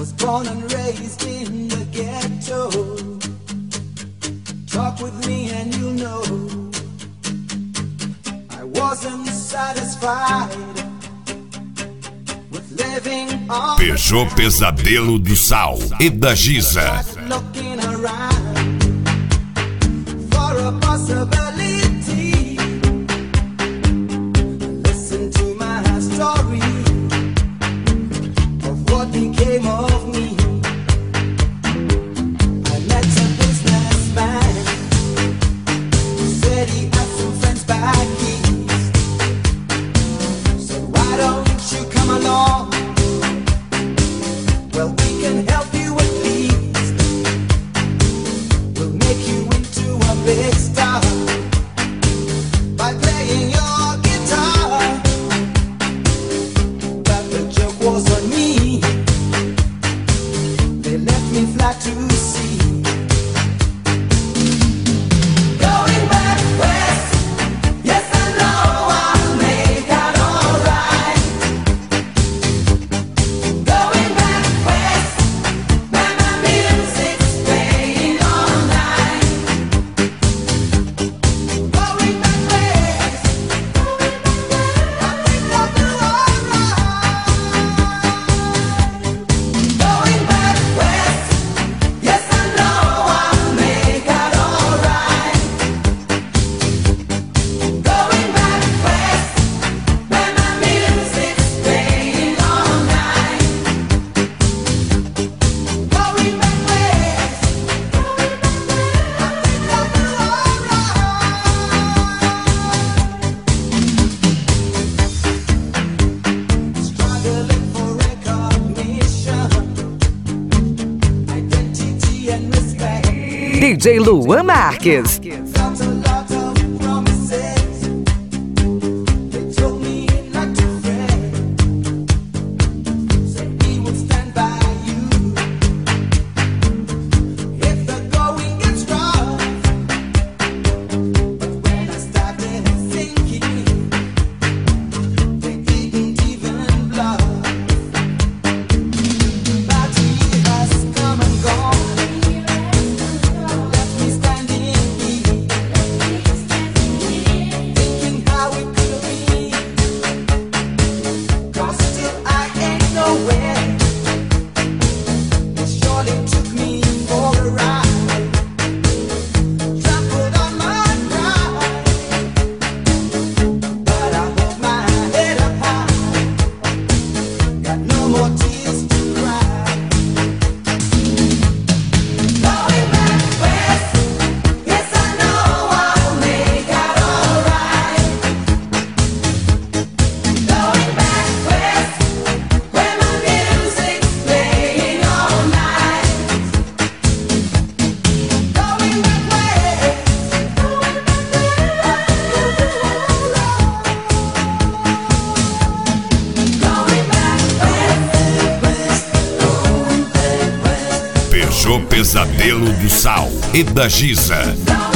born and raised in the ghetto. Talk with me and you'll know I wasn't satisfied with living on. Peugeot Pesadelo do Sal e da Giza. Looking around for a possibility. Listen to my story of what became of me. I met a businessman who said he had some friends back east. Said, why don't you come along? Well, we can help you at least. We'll make you into a big star by playing your guitar. But the joke was on me. They left me flat to sea. Going back west, yes I know I'll make out alright. Going back west, where my music's playing all night. Going back west, I think I'll do alright. Going back west, yes I know I'll make out alright. Going back west, where my music's playing all night. Going back west, I think I'll do alright. Struggling for recognition, identity and respect. DJ Luan Marques. Got a lot of promises. They told me not to fret. Said he would stand by you if the going gets rough. But when I started thinking, they didn't even bluff. But he has come and gone. Left me standing here, thinking how it could be. 'Cause still I ain't nowhere. It surely took me for a ride. Trampled on my pride, but I hold my head up high. Got no more tears to cry. Going back west, yes I know I'll make out alright. Going back west, where my music's playing all night. Going back west, going back west. Peugeot Pesadelo do Sal e da Giza.